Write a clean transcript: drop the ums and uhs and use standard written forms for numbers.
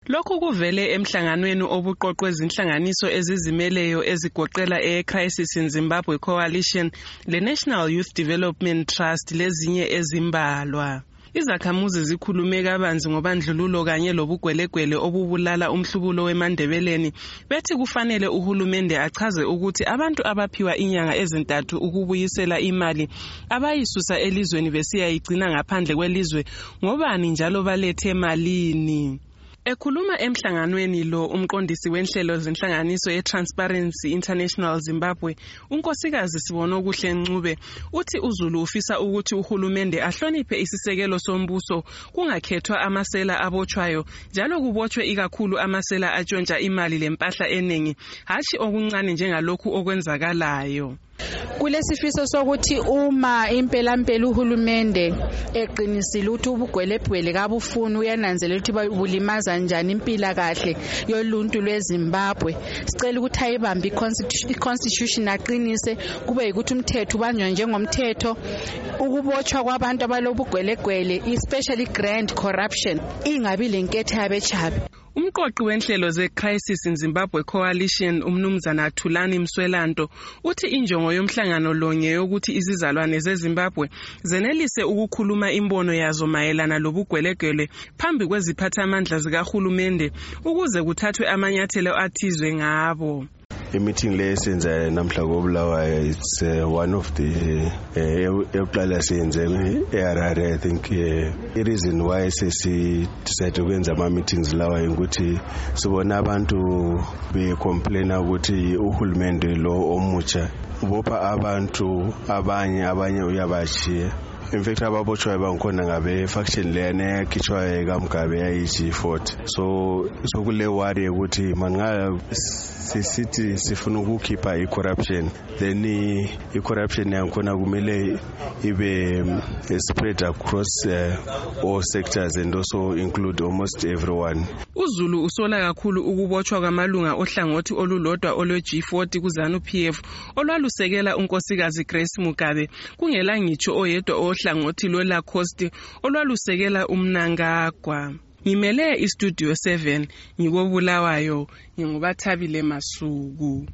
Lokhu kuvele emhlanganweni obuqoqwe izinhlanganiso ezizimeleyo ezigoqela e-Crisis in Zimbabwe Coalition, le-National Youth Development Trust lezinye ezimbalwa. Izakhamuzi zikhulume kabanzi ngobandlululo kanye lobugwelegwele obubulala umhlubulo weMandebeleni, bethi kufanele uhulumende achaze ukuthi abantu abaphiwa inyanga ezintathu ukubuyisela imali abayisusa elizweni besiyayigcina ngaphandle kwelizwe ngobani njalo balethe malini. Ekhuluma emhlanganweni lo umqondisi wenhlelo zenhlanganiso ye-Transparency International Zimbabwe, unkosikazi Sibonokuhle Ncube, uthi uZulu ufisa ukuthi uhulumende ahloniphe isisekelo sombuso kungakhethwa amasela abotshwayo, njalo kubotshwe ikakhulu amasela atshontsha imali lempahla eningi, hashi okuncane njengalokhu okwenzakalayo. Kulesifiso sokuthi uma impela uhulumende eqinisile ukuthi ubugwelebgwele kabufuni uyananzelela ukuthi bulimaza njani impila kahle yoluntu lweZimbabwe, sicela ukuthi ayibambe i-constitution aqinise kube ukuthi umthetho ubanjwa njengomthetho, ukubotshwa kwabantu abalobugwelebgwele especially grand corruption ingabi lenketho yabechabi. Umqoqi wenhlelo ze-Crisis in Zimbabwe Coalition, umnumzana Thulani Mswelanto, uthi injongo yomhlangano lo ngeyokuthi izizalwane zeZimbabwe zenelise ukukhuluma imbono yazo mayelana lobugwelegwele phambi kweziphathamandla zikahulumende ukuze kuthathwe amanyathelo athizwe ngabo. meeting lesenza namhla koBulawayo, it's one of the eqala senze eHarare. I think the reason why sesi decide ukwenza ama meetings lawa ukuthi sibona abantu becomplaina ukuthi uhulumende lo omutsha ubopha abantu abanye uyabashiya. In fact, ababotshwayo bangikhona ngabe faction leyana yakhitshwayo kaMgabe yayi-G40. So kule worry ukuthi manga sisithi sifuna ukukhipha i-corruption, then i-corruption yangikhona kumele ibe spread across all sectors and also include almost everyone. uZulu usola kakhulu ukubotshwa kwamalunga ohlangothi olulodwa olwe-G40 kuZANU-PF olwalusekela unkosikazi Grace Mugabe, kungela ngitsho oyedwa ohlangothi lweLacoste olwalusekela uMnangagwa. Ngimele iStudio 7 ngikoBulawayo, nginguBathabile Masuku.